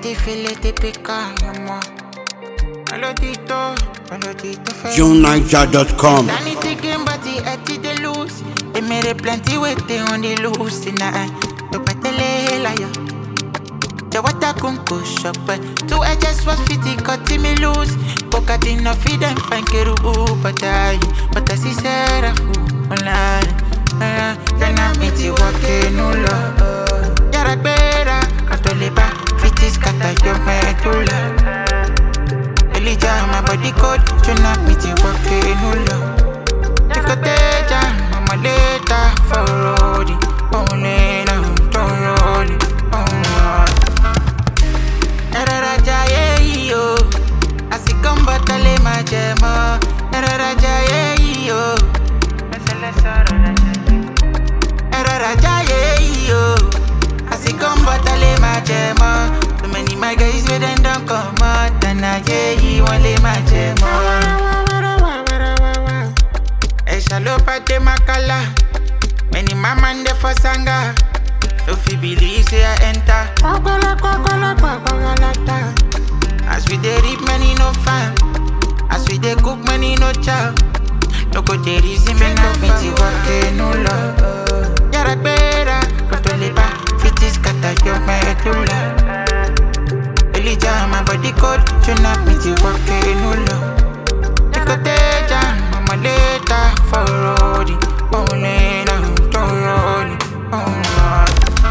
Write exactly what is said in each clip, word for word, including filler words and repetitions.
te file te pica, moi. Melodito, melodito fait. June Niger dot com. Danny taking body at the loose. They made it plenty waiting on the loose tonight. Look at the liar. The water kunko shop, but two edges was fifty cut me loose. Pocket in a feed and find keru, but I, but I see Sarah fool. Then I meet you walking no love. Yara better, Catoliba, fifties kata yo medulla. Elijah, my body code, you not meet you walking no love. Ticoteja, mama later for Rodi, only now, Toyoli, oh. Eraraja ye yo, asikomba tale majema. Eraraja ye yo, Eraraja ye yo, asikomba tale majema. So many my guys with them don't come out, and I ye one le majema. E shalopa de makala, many mama de for sanga. If you believe say I enter, as we dey reap money no farm, as we dey cook money no chow. No go dey reason me no fit work no love. Yara better, Catoliba, fifties kata yo medulla. Elijah, my body code, you not me to work no love. Ticoteja, mama later for Rodi, only now Toyoli, oh.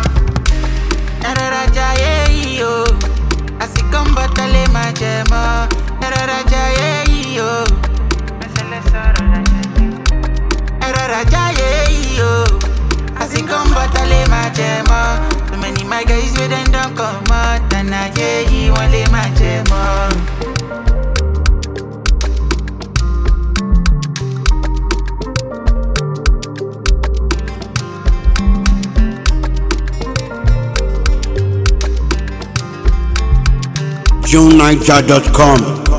Eraraja ye yo, asikomba tale majema. Eraraja ye yo, Eraraja ye yo, asikomba tale majema. So many my guys with them don't come out, and I ye one le majema. June Niger dot com.